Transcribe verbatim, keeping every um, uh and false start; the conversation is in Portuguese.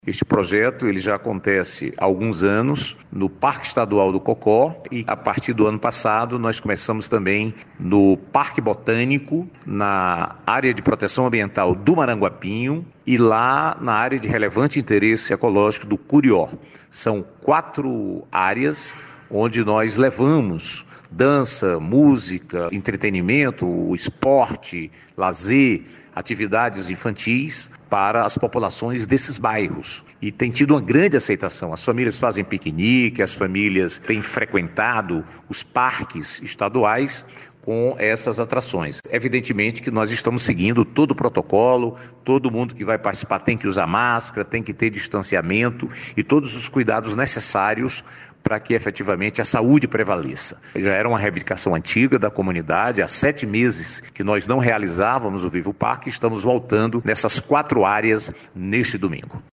Este projeto ele já acontece há alguns anos no Parque Estadual do Cocó e a partir do ano passado nós começamos também no Parque Botânico, na área de proteção ambiental do Maranguapinho e lá na área de relevante interesse ecológico do Curió. São quatro áreas onde nós levamos dança, música, entretenimento, esporte, lazer, atividades infantis para as populações desses bairros. E tem tido uma grande aceitação. As famílias fazem piquenique, as famílias têm frequentado os parques estaduais com essas atrações. Evidentemente que nós estamos seguindo todo o protocolo, todo mundo que vai participar tem que usar máscara, tem que ter distanciamento e todos os cuidados necessários para que efetivamente a saúde prevaleça. Já era uma reivindicação antiga da comunidade, há sete meses que nós não realizávamos o Vivo Parque, estamos voltando nessas quatro áreas neste domingo.